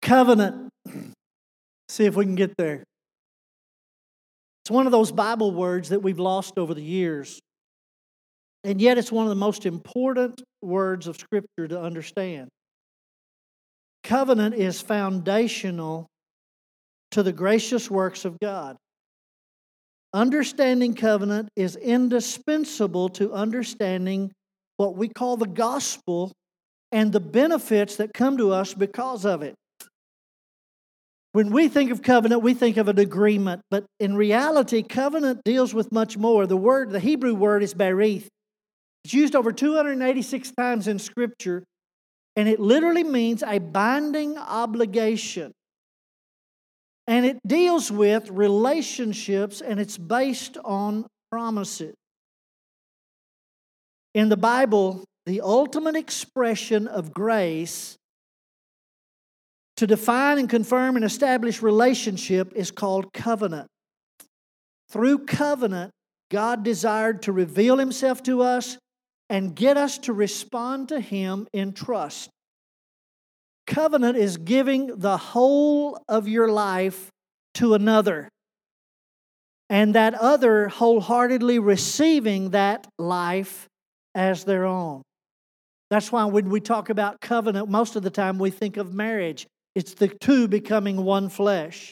Covenant. See if we can get there. It's one of those Bible words that we've lost over the years. And yet it's one of the most important words of Scripture to understand. Covenant is foundational to the gracious works of God. Understanding covenant is indispensable to understanding what we call the gospel and the benefits that come to us because of it. When we think of covenant, we think of an agreement, but in reality, covenant deals with much more. The Hebrew word is berith. It's used over 286 times in Scripture, and it literally means a binding obligation. And it deals with relationships, and it's based on promises. In the Bible, the ultimate expression of grace to define and confirm and establish relationship is called covenant. Through covenant, God desired to reveal Himself to us and get us to respond to Him in trust. Covenant is giving the whole of your life to another, and that other wholeheartedly receiving that life as their own. That's why when we talk about covenant, most of the time we think of marriage. It's the two becoming one flesh.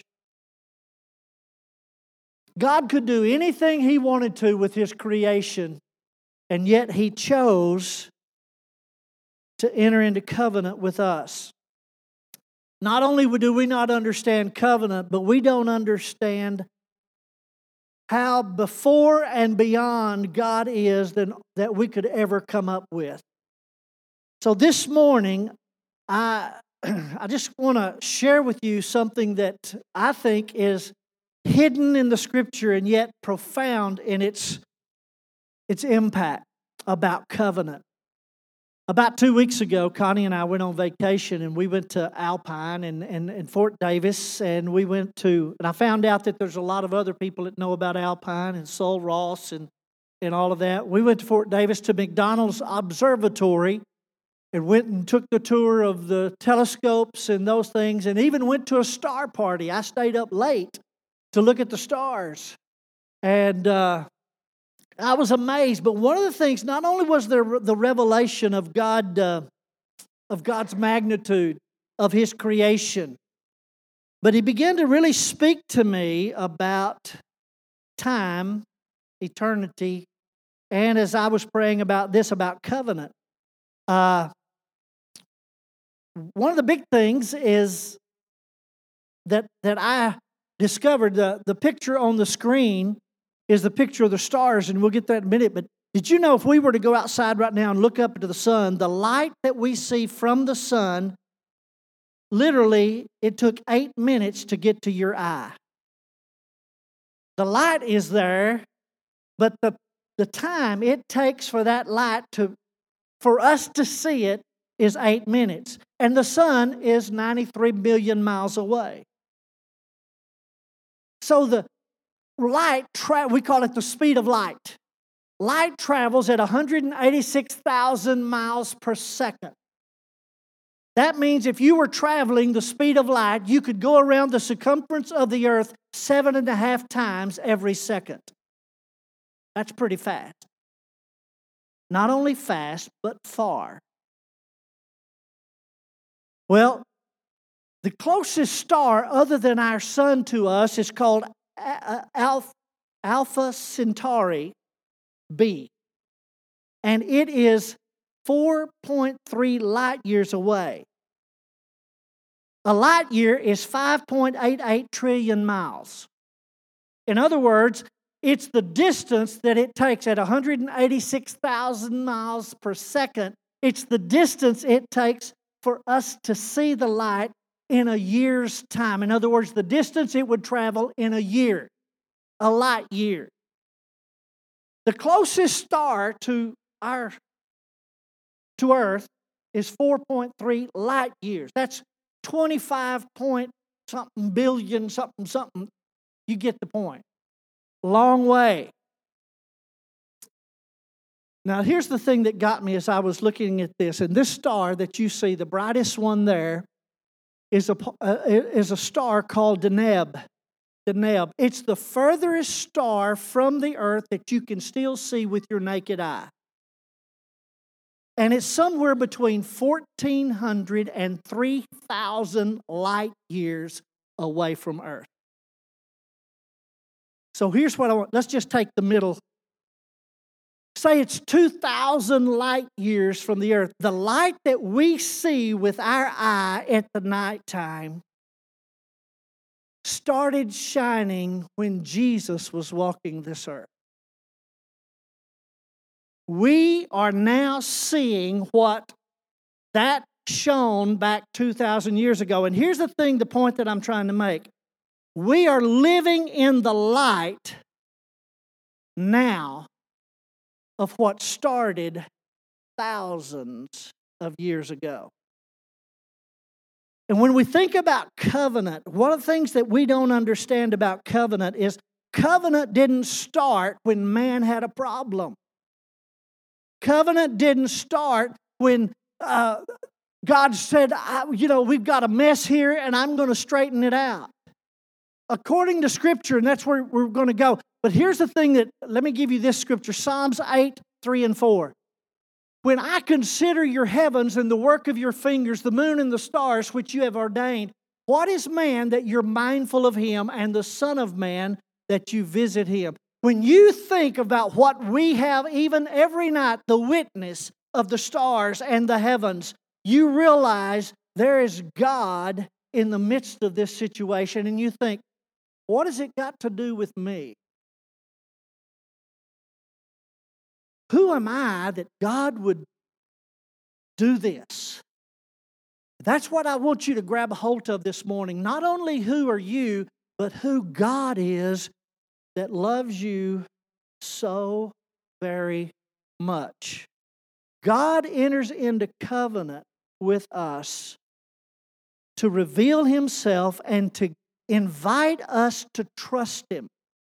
God could do anything He wanted to with His creation, and yet He chose to enter into covenant with us. Not only do we not understand covenant, but we don't understand how before and beyond God is than that we could ever come up with. So this morning, I just want to share with you something that I think is hidden in the Scripture and yet profound in its impact about covenant. About 2 weeks ago, Connie and I went on vacation, and we went to Alpine and Fort Davis, and I found out that there's a lot of other people that know about Alpine and Sul Ross and all of that. We went to Fort Davis to McDonald's Observatory and went and took the tour of the telescopes and those things, and even went to a star party. I stayed up late to look at the stars, and I was amazed. But one of the things, not only was there the revelation of God, of God's magnitude of His creation, but He began to really speak to me about time, eternity, and as I was praying about this, about covenant. One of the big things is that I discovered the picture on the screen is the picture of the stars, and we'll get that in a minute. But did you know if we were to go outside right now and look up into the sun, the light that we see from the sun, literally, it took 8 minutes to get to your eye. The light is there, but the time it takes for that light for us to see it is 8 minutes. And the sun is 93 billion miles away. So the light, we call it the speed of light. Light travels at 186,000 miles per second. That means if you were traveling the speed of light, you could go around the circumference of the earth 7.5 times every second. That's pretty fast. Not only fast, but far. Well, the closest star other than our sun to us is called Alpha Centauri B. And it is 4.3 light years away. A light year is 5.88 trillion miles. In other words, it's the distance that it takes at 186,000 miles per second. It's the distance it takes for us to see the light in a year's time. In other words, the distance it would travel in a year, a light year. The closest star to Earth is 4.3 light years. That's 25 point something billion something something. You get the point. Long way. Now, here's the thing that got me as I was looking at this. And this star that you see, the brightest one there, is a star called Deneb. Deneb. It's the furthest star from the earth that you can still see with your naked eye. And it's somewhere between 1,400 and 3,000 light years away from Earth. So here's what I want. Let's just take the middle. Say it's 2,000 light years from the Earth. The light that we see with our eye at the nighttime started shining when Jesus was walking this earth. We are now seeing what that shone back 2,000 years ago. And here's the point that I'm trying to make. We are living in the light now of what started thousands of years ago. And when we think about covenant, one of the things that we don't understand about covenant is covenant didn't start when man had a problem. Covenant didn't start when God said, we've got a mess here and I'm going to straighten it out. According to Scripture, and that's where we're going to go. But here's the thing let me give you this Scripture, Psalms 8, 3 and 4. When I consider your heavens and the work of your fingers, the moon and the stars which you have ordained, what is man that you're mindful of him, and the Son of Man that you visit him? When you think about what we have even every night, the witness of the stars and the heavens, you realize there is God in the midst of this situation, and you think, what has it got to do with me? Who am I that God would do this? That's what I want you to grab a hold of this morning. Not only who are you, but who God is that loves you so very much. God enters into covenant with us to reveal Himself and to invite us to trust Him.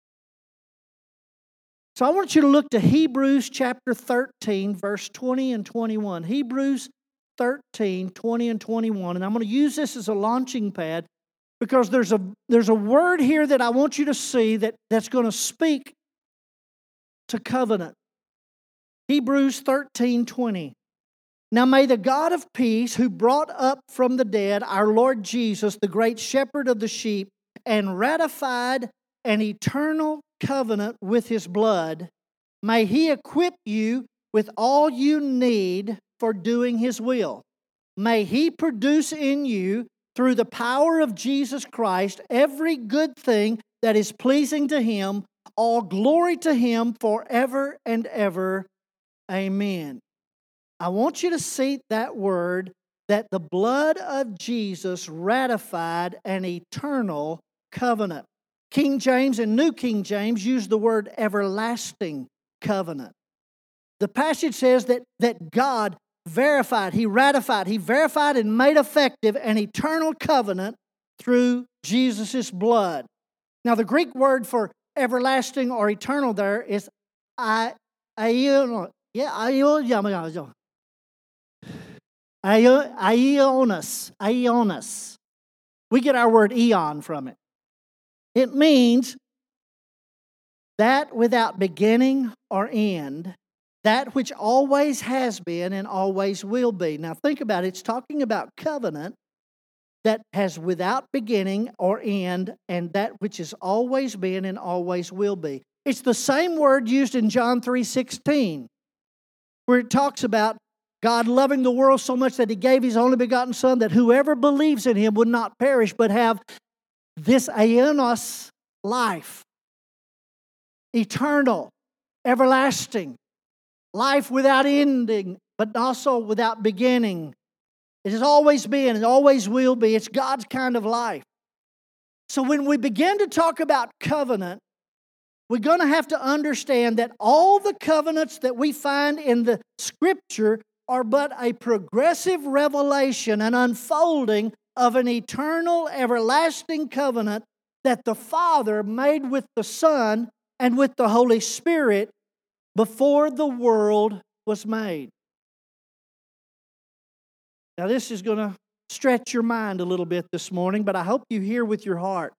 So I want you to look to Hebrews chapter 13, verse 20 and 21. Hebrews 13, 20 and 21. And I'm going to use this as a launching pad because there's a word here that I want you to see that's going to speak to covenant. Hebrews 13, 20. Now may the God of peace, who brought up from the dead our Lord Jesus, the great shepherd of the sheep, and ratified an eternal covenant with His blood, may He equip you with all you need for doing His will. May He produce in you, through the power of Jesus Christ, every good thing that is pleasing to Him. All glory to Him forever and ever. Amen. I want you to see that word, that the blood of Jesus ratified an eternal covenant. King James and New King James use the word everlasting covenant. The passage says that God verified, He ratified, He verified and made effective an eternal covenant through Jesus' blood. Now the Greek word for everlasting or eternal there is aionos. Aionos. We get our word eon from it. It means that without beginning or end, that which always has been and always will be. Now think about it. It's talking about covenant that has without beginning or end, and that which has always been and always will be. It's the same word used in John 3:16, where it talks about God loving the world so much that He gave His only begotten Son, that whoever believes in Him would not perish but have this aionos life, eternal, everlasting, life without ending, but also without beginning. It has always been and always will be. It's God's kind of life. So when we begin to talk about covenant, we're going to have to understand that all the covenants that we find in the Scripture are but a progressive revelation, an unfolding of an eternal, everlasting covenant that the Father made with the Son and with the Holy Spirit before the world was made. Now this is going to stretch your mind a little bit this morning, but I hope you hear with your heart.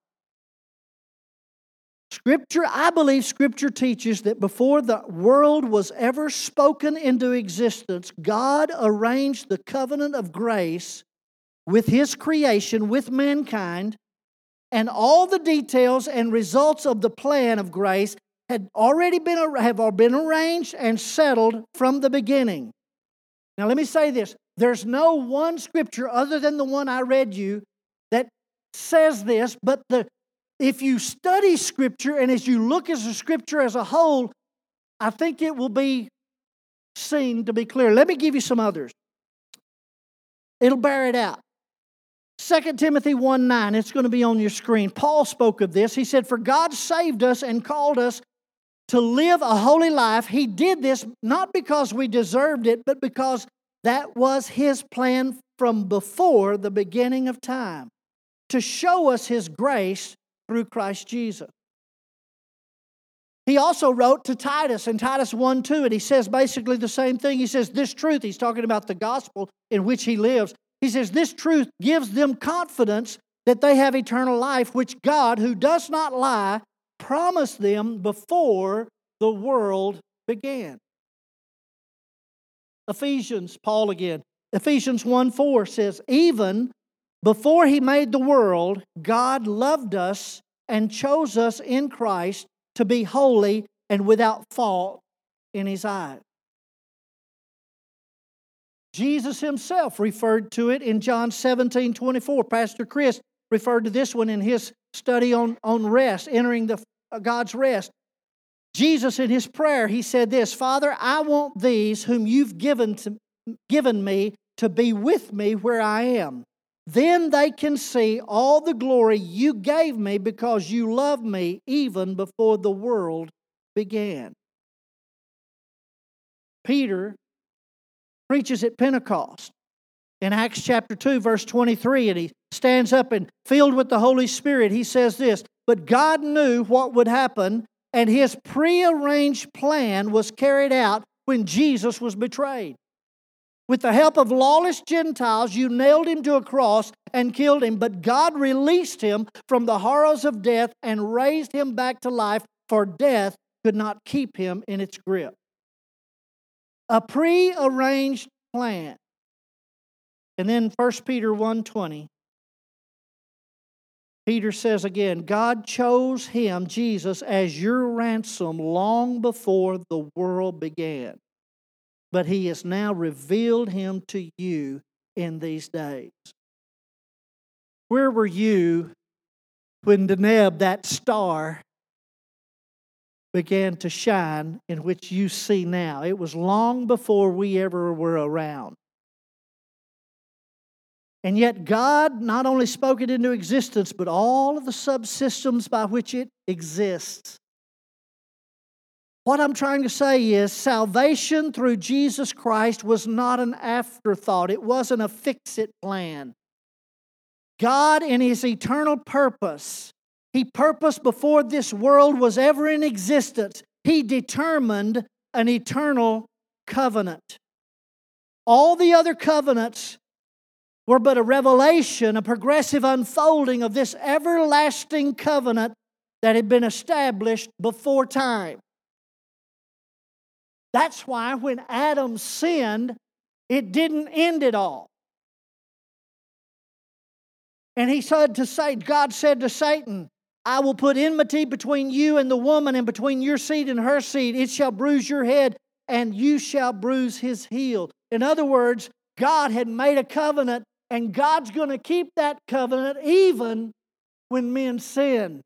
I believe Scripture teaches that before the world was ever spoken into existence, God arranged the covenant of grace with His creation, with mankind, and all the details and results of the plan of grace have been arranged and settled from the beginning. Now let me say this. There's no one Scripture other than the one I read you that says this, but if you study Scripture and as you look at the Scripture as a whole, I think it will be seen to be clear. Let me give you some others. It'll bear it out. 2 Timothy 1:9, it's going to be on your screen. Paul spoke of this. He said, "For God saved us and called us to live a holy life. He did this not because we deserved it, but because that was His plan from before the beginning of time, to show us His grace through Christ Jesus." He also wrote to Titus in Titus 1:2, and he says basically the same thing. He says, this truth, he's talking about the gospel in which he lives. He says, this truth gives them confidence that they have eternal life, which God, who does not lie, promised them before the world began. Paul again. Ephesians 1:4 says, even before He made the world, God loved us and chose us in Christ to be holy and without fault in His eyes. Jesus Himself referred to it in John 17:24. Pastor Chris referred to this one in his study on rest, entering God's rest. Jesus, in His prayer, He said this, Father, I want these whom You've given me to be with me where I am. Then they can see all the glory You gave me because You loved me even before the world began. Peter preaches at Pentecost in Acts chapter 2, verse 23, and he stands up and filled with the Holy Spirit, he says this, but God knew what would happen, and His prearranged plan was carried out when Jesus was betrayed. With the help of lawless Gentiles, you nailed Him to a cross and killed Him, but God released Him from the horrors of death and raised Him back to life, for death could not keep Him in its grip. A prearranged plan. And then 1 Peter 1:20, Peter says again, God chose Him, Jesus, as your ransom long before the world began. But He has now revealed Him to you in these days. Where were you when Deneb, that star, began to shine in which you see now? It was long before we ever were around. And yet God not only spoke it into existence, but all of the subsystems by which it exists. What I'm trying to say is salvation through Jesus Christ was not an afterthought. It wasn't a fix-it plan. God, in His eternal purpose, He purposed before this world was ever in existence, He determined an eternal covenant. All the other covenants were but a revelation, a progressive unfolding of this everlasting covenant that had been established before time. That's why when Adam sinned, it didn't end it all. And God said to Satan, I will put enmity between you and the woman, and between your seed and her seed. It shall bruise your head, and you shall bruise his heel. In other words, God had made a covenant, and God's going to keep that covenant even when men sin.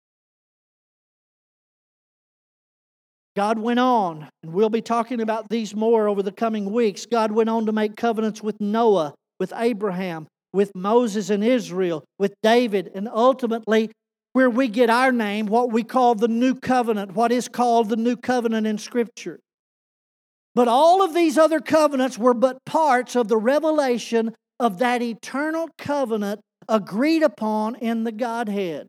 God went on, and we'll be talking about these more over the coming weeks. God went on to make covenants with Noah, with Abraham, with Moses and Israel, with David, and ultimately where we get our name, what we call the New Covenant, what is called the New Covenant in Scripture. But all of these other covenants were but parts of the revelation of that eternal covenant agreed upon in the Godhead.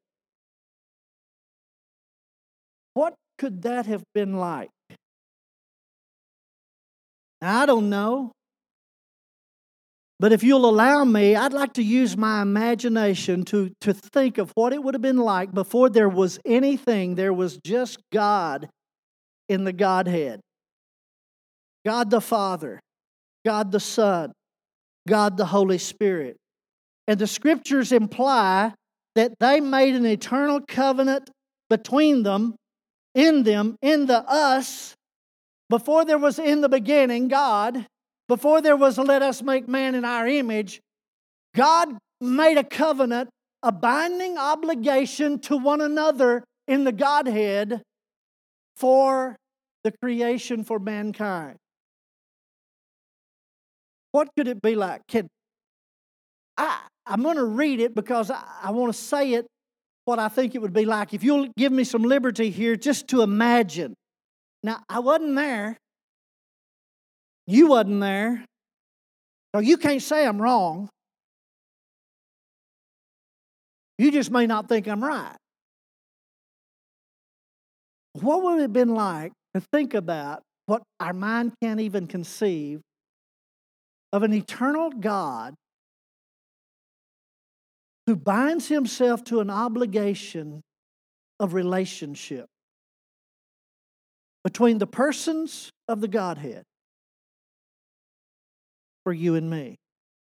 What could that have been like? I don't know. But if you'll allow me, I'd like to use my imagination to think of what it would have been like before there was anything. There was just God in the Godhead. God the Father, God the Son, God the Holy Spirit. And the Scriptures imply that they made an eternal covenant between them, in the us, before there was in the beginning, God, before there was let us make man in our image. God made a covenant, a binding obligation to one another in the Godhead for the creation for mankind. What could it be like? I'm going to read it because I want to say it what I think it would be like. If you'll give me some liberty here just to imagine. Now, I wasn't there. You wasn't there. So you can't say I'm wrong. You just may not think I'm right. What would it have been like to think about what our mind can't even conceive of an eternal God who binds himself to an obligation of relationship between the persons of the Godhead for you and me?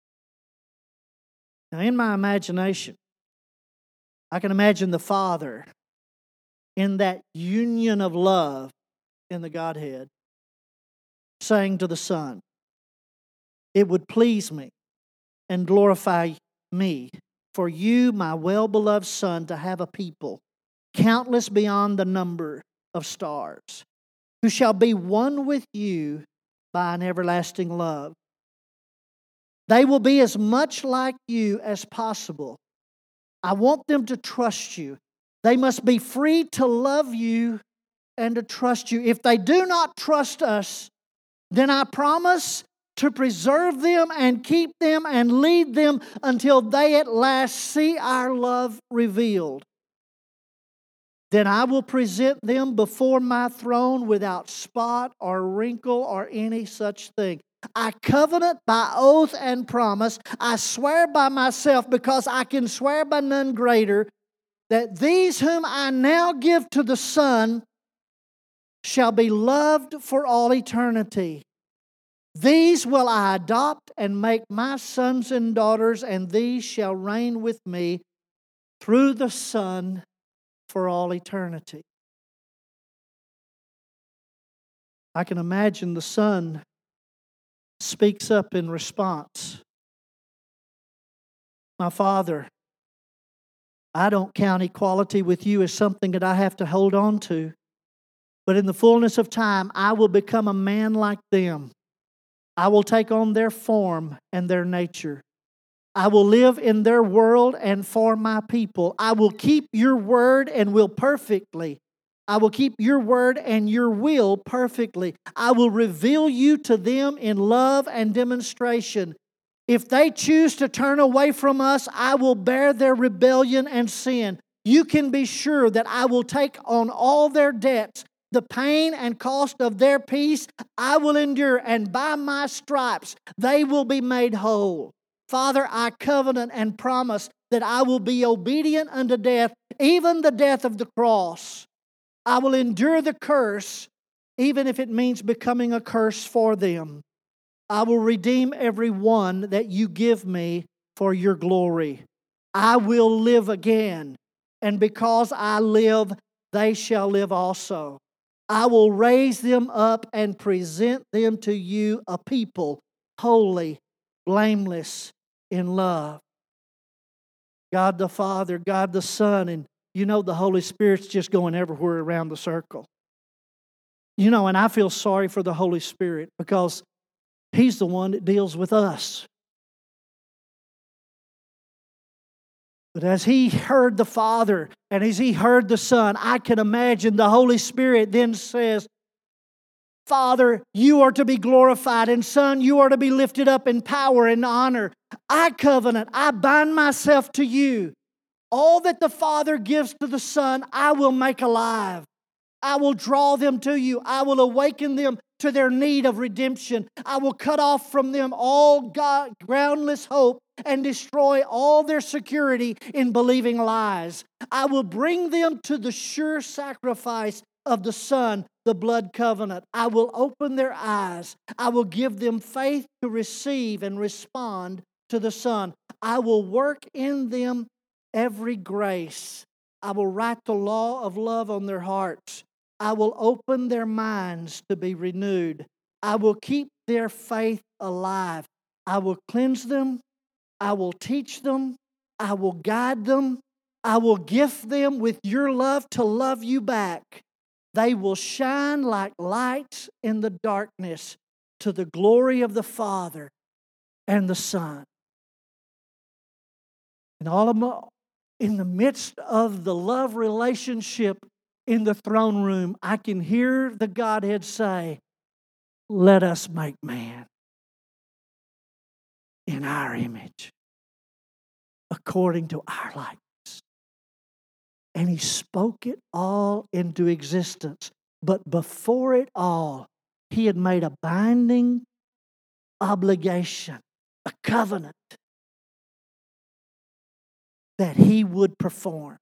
Now, in my imagination, I can imagine the Father in that union of love in the Godhead saying to the Son, "It would please me and glorify me for you, my well-beloved Son, to have a people, countless beyond the number of stars, who shall be one with you by an everlasting love. They will be as much like you as possible. I want them to trust you. They must be free to love you and to trust you. If they do not trust us, then I promise to preserve them and keep them and lead them until they at last see our love revealed. Then I will present them before my throne without spot or wrinkle or any such thing. I covenant by oath and promise. I swear by myself, because I can swear by none greater, that these whom I now give to the Son shall be loved for all eternity. These will I adopt and make my sons and daughters, and these shall reign with me through the Son for all eternity." I can imagine the Son speaks up in response. "My Father, I don't count equality with you as something that I have to hold on to, but in the fullness of time, I will become a man like them. I will take on their form and their nature. I will live in their world and for my people. I will keep your word and will perfectly. I will keep your word and your will perfectly. I will reveal you to them in love and demonstration. If they choose to turn away from us, I will bear their rebellion and sin. You can be sure that I will take on all their debts. The pain and cost of their peace I will endure, and by my stripes they will be made whole. Father, I covenant and promise that I will be obedient unto death, even the death of the cross. I will endure the curse, even if it means becoming a curse for them. I will redeem every one that you give me for your glory. I will live again, and because I live, they shall live also. I will raise them up and present them to you, a people holy, blameless in love." God the Father, God the Son, and you know the Holy Spirit's just going everywhere around the circle. You know, and I feel sorry for the Holy Spirit because He's the one that deals with us. But as He heard the Father and as He heard the Son, I can imagine the Holy Spirit then says, "Father, you are to be glorified, and Son, you are to be lifted up in power and honor. I covenant, I bind myself to you. All that the Father gives to the Son, I will make alive. I will draw them to you. I will awaken them to their need of redemption. I will cut off from them all groundless hope and destroy all their security in believing lies. I will bring them to the sure sacrifice of the Son, the blood covenant. I will open their eyes. I will give them faith to receive and respond to the Son. I will work in them every grace. I will write the law of love on their hearts. I will open their minds to be renewed. I will keep their faith alive. I will cleanse them. I will teach them. I will guide them. I will gift them with your love to love you back. They will shine like lights in the darkness to the glory of the Father and the Son. And in the midst of the love relationship in the throne room, I can hear the Godhead say, let us make man in our image, according to our likeness. And He spoke it all into existence. But before it all, He had made a binding obligation, a covenant that He would perform.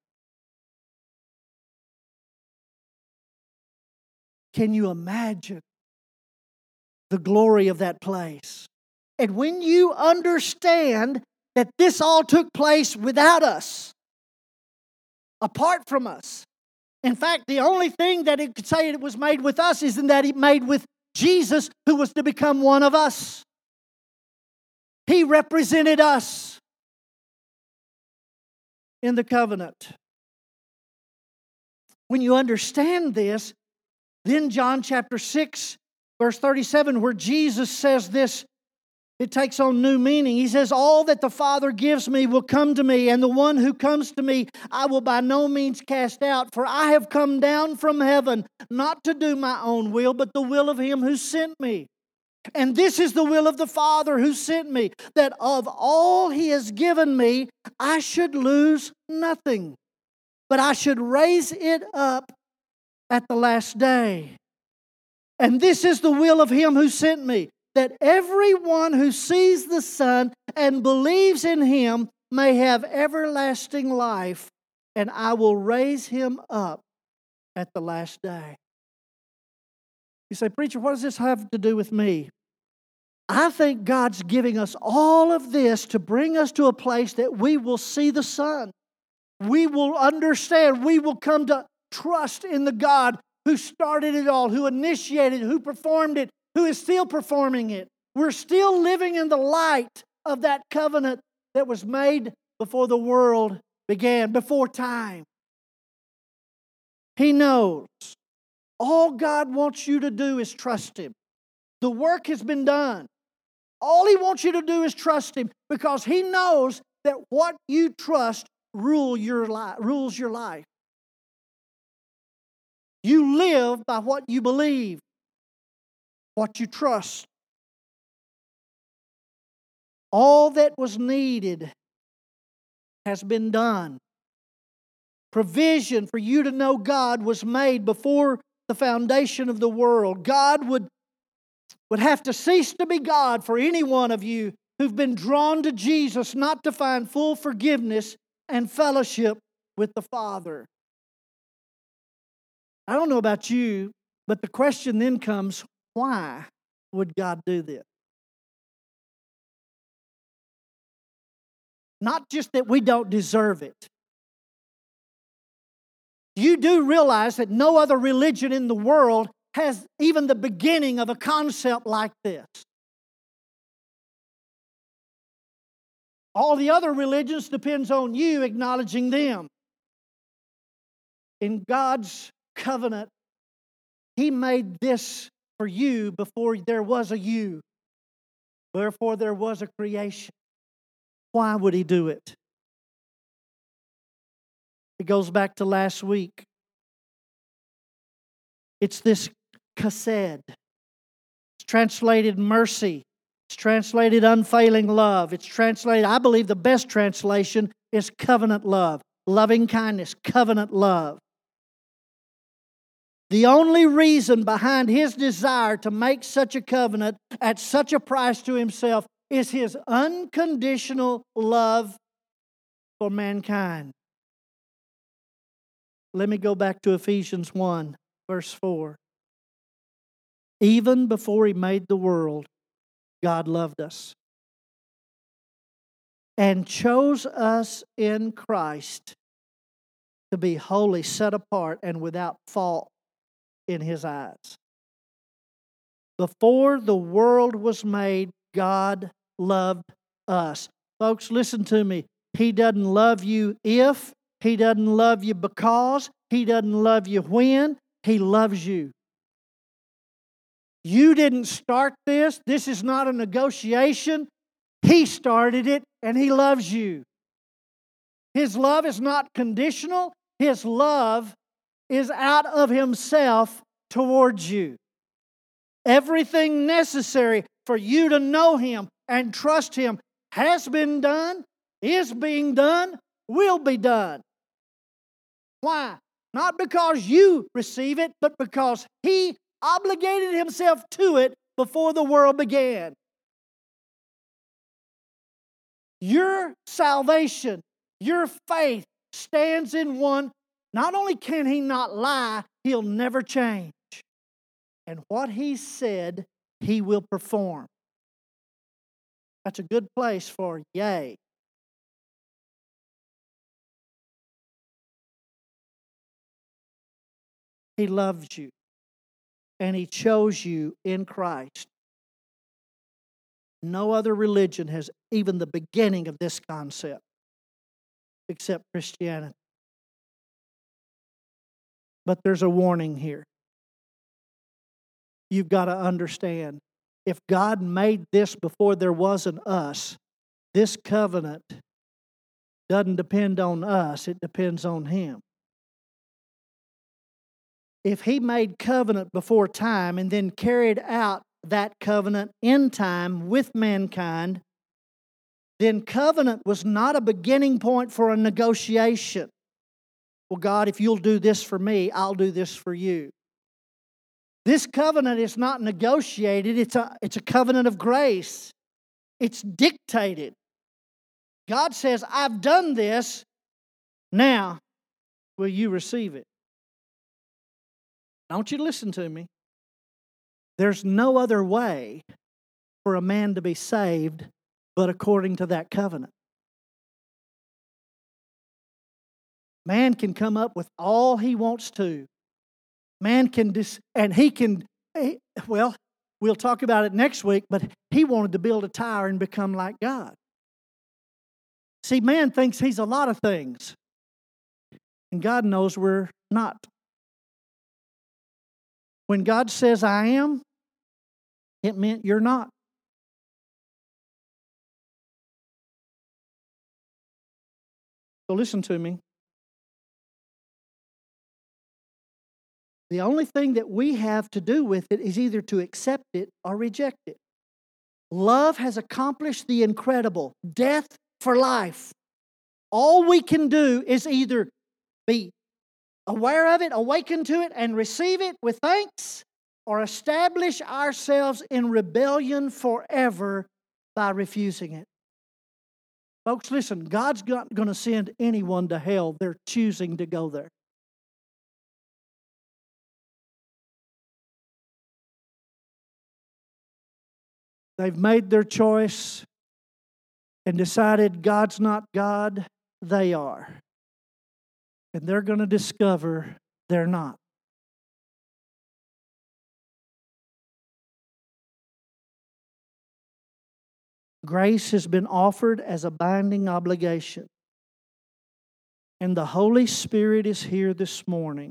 Can you imagine the glory of that place? And when you understand that this all took place without us, apart from us. In fact, the only thing that it could say it was made with us is that it made with Jesus, who was to become one of us. He represented us in the covenant. When you understand this, then John chapter 6, verse 37, where Jesus says this, it takes on new meaning. He says, all that the Father gives me will come to me, and the one who comes to me I will by no means cast out. For I have come down from heaven, not to do my own will, but the will of Him who sent me. And this is the will of the Father who sent me, that of all He has given me, I should lose nothing, but I should raise it up at the last day. And this is the will of Him who sent me, that everyone who sees the Son and believes in Him may have everlasting life, and I will raise him up at the last day. You say, preacher, what does this have to do with me? I think God's giving us all of this to bring us to a place that we will see the Son. We will understand. We will come to trust in the God who started it all, who initiated it, who performed it, who is still performing it. We're still living in the light of that covenant that was made before the world began, before time. He knows. All God wants you to do is trust Him. The work has been done. All He wants you to do is trust Him, because He knows that what you trust rules your life. You live by what you believe, what you trust. All that was needed has been done. Provision for you to know God was made before the foundation of the world. God would have to cease to be God for any one of you who've been drawn to Jesus not to find full forgiveness and fellowship with the Father. I don't know about you, but the question then comes, why would God do this? Not just that we don't deserve it. You do realize that no other religion in the world has even the beginning of a concept like this. All the other religions depends on you acknowledging them. In God's covenant, He made this for you before there was a you. Therefore, there was a creation. Why would He do it? It goes back to last week. It's this chesed. It's translated mercy. It's translated unfailing love. It's translated, I believe the best translation is covenant love. Loving kindness, covenant love. The only reason behind His desire to make such a covenant at such a price to Himself is His unconditional love for mankind. Let me go back to Ephesians 1, verse 4. Even before He made the world, God loved us and chose us in Christ to be holy, set apart, and without fault in His eyes. Before the world was made, God loved us. Folks, listen to me. He doesn't love you if, He doesn't love you because, He doesn't love you when, He loves you. You didn't start this. This is not a negotiation. He started it, and He loves you. His love is not conditional. His love is out of Himself towards you. Everything necessary for you to know Him and trust Him has been done, is being done, will be done. Why? Not because you receive it, but because He obligated Himself to it before the world began. Your salvation, your faith stands in one. Not only can He not lie, He'll never change. And what He said, He will perform. That's a good place for yay. He loves you. And He chose you in Christ. No other religion has even the beginning of this concept except Christianity. But there's a warning here. You've got to understand, if God made this before there was an us, this covenant doesn't depend on us, it depends on Him. If He made covenant before time and then carried out that covenant in time with mankind, then covenant was not a beginning point for a negotiation. Well, God, if you'll do this for me, I'll do this for you. This covenant is not negotiated. It's a covenant of grace. It's dictated. God says, I've done this. Now, will you receive it? I want you to listen to me. There's no other way for a man to be saved but according to that covenant. Man can come up with all he wants to. Man can, we'll talk about it next week, but he wanted to build a tower and become like God. See, man thinks he's a lot of things, and God knows we're not. When God says, I am, it meant you're not. So listen to me. The only thing that we have to do with it is either to accept it or reject it. Love has accomplished the incredible, death for life. All we can do is either be aware of it, awaken to it, and receive it with thanks, or establish ourselves in rebellion forever by refusing it. Folks, listen, God's not going to send anyone to hell. They're choosing to go there. They've made their choice and decided God's not God, they are. And they're going to discover they're not. Grace has been offered as a binding obligation. And the Holy Spirit is here this morning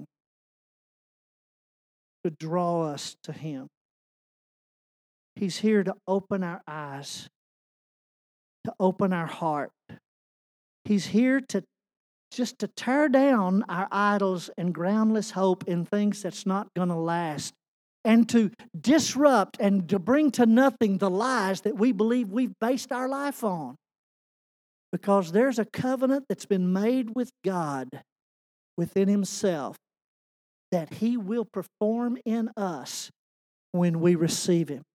to draw us to Him. He's here to open our eyes, to open our heart. He's here to just to tear down our idols and groundless hope in things that's not going to last, and to disrupt and to bring to nothing the lies that we believe we've based our life on. Because there's a covenant that's been made with God within Himself. that He will perform in us when we receive Him.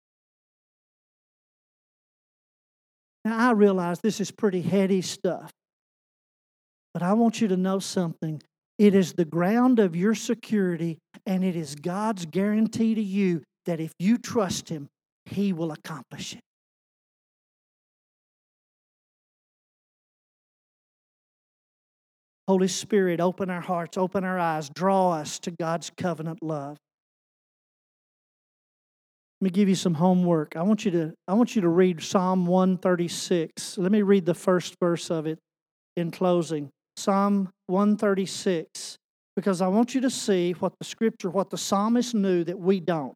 Now, I realize this is pretty heady stuff, but I want you to know something. It is the ground of your security, and it is God's guarantee to you that if you trust Him, He will accomplish it. Holy Spirit, open our hearts, open our eyes, draw us to God's covenant love. Let me give you some homework. I want you to read Psalm 136. Let me read the first verse of it in closing. Psalm 136, because I want you to see what the Scripture, what the psalmist knew that we don't.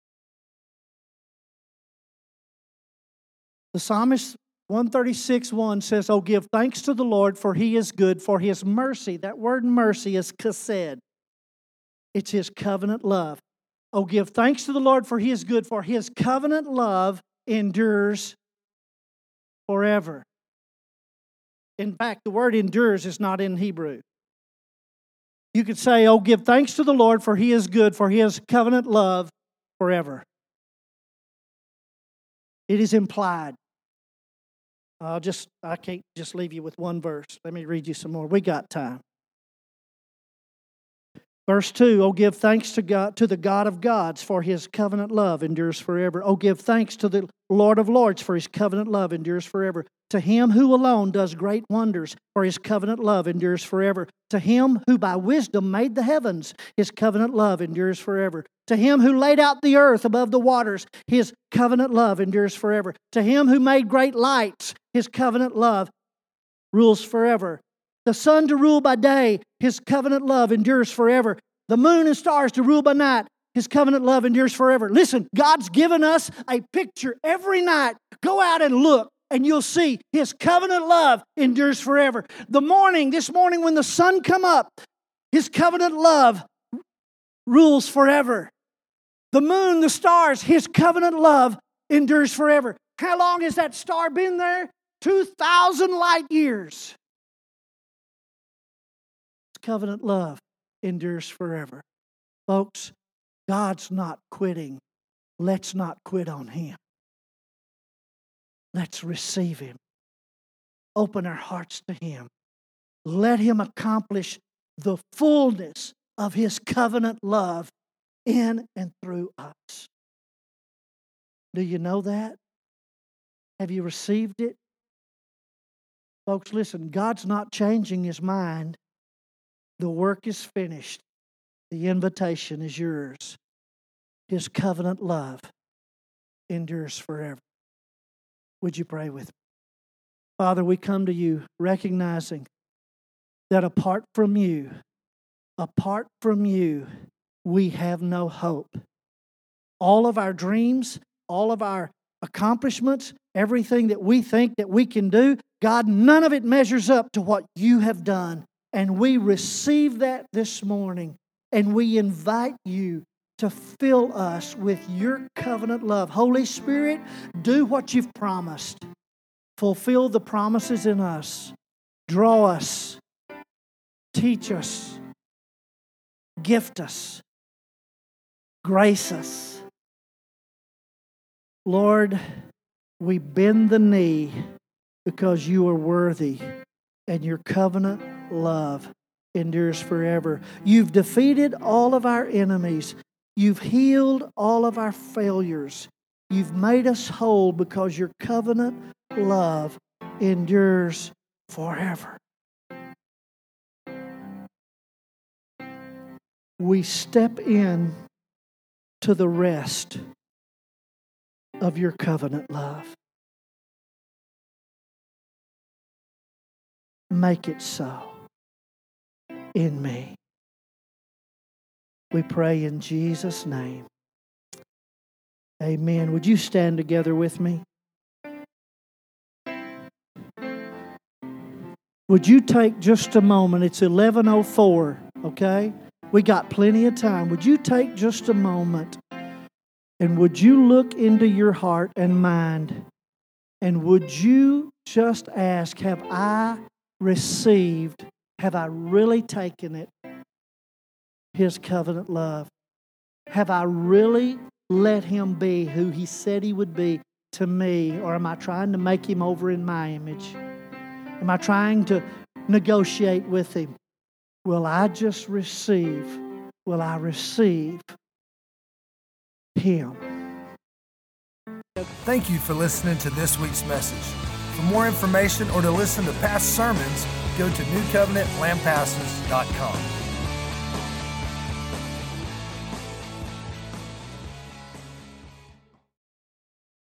The psalmist 136:1 says, "Oh, give thanks to the Lord, for He is good, for His mercy." That word mercy is chesed. It's His covenant love. Oh, give thanks to the Lord, for He is good, for His covenant love endures forever. In fact, the word endures is not in Hebrew. You could say, oh, give thanks to the Lord, for He is good, for His covenant love forever. It is implied. I can't just leave you with one verse. Let me read you some more. We got time. Verse 2, oh, give thanks to God, to the God of gods, for His covenant love endures forever. Oh, give thanks to the Lord of lords, for His covenant love endures forever. To Him who alone does great wonders, for His covenant love endures forever. To Him who by wisdom made the heavens, His covenant love endures forever. To Him who laid out the earth above the waters, His covenant love endures forever. To Him who made great lights, His covenant love rules forever. The sun to rule by day, His covenant love endures forever. The moon and stars to rule by night, His covenant love endures forever. Listen, God's given us a picture every night. Go out and look, and you'll see His covenant love endures forever. This morning when the sun come up, His covenant love rules forever. The moon, the stars, His covenant love endures forever. How long has that star been there? 2,000 light years. Covenant love endures forever. Folks, God's not quitting. Let's not quit on Him. Let's receive Him. Open our hearts to Him. Let Him accomplish the fullness of His covenant love in and through us. Do you know that? Have you received it? Folks, listen, God's not changing His mind. The work is finished. The invitation is yours. His covenant love endures forever. Would you pray with me? Father, we come to You recognizing that apart from You, we have no hope. All of our dreams, all of our accomplishments, everything that we think that we can do, God, none of it measures up to what You have done. And we receive that this morning, and we invite You to fill us with Your covenant love. Holy Spirit, do what You've promised. Fulfill the promises in us. Draw us. Teach us. Gift us. Grace us. Lord, we bend the knee because You are worthy, and Your covenant love endures forever. You've defeated all of our enemies. You've healed all of our failures. You've made us whole because Your covenant love endures forever. We step in to the rest of Your covenant love. Make it so in me. We pray in Jesus' name. Amen. Would you stand together with me? Would you take just a moment? It's 11:04, okay? We got plenty of time. Would you take just a moment and would you look into your heart and mind and would you just ask, have I received, have I really taken it His covenant love? Have I really let Him be who He said He would be to me, or am I trying to make Him over in my image? Am I trying to negotiate with Him? Will I just receive? Will I receive Him? Thank you for listening to this week's message. For more information or to listen to past sermons, go to newcovenantlampasas.com.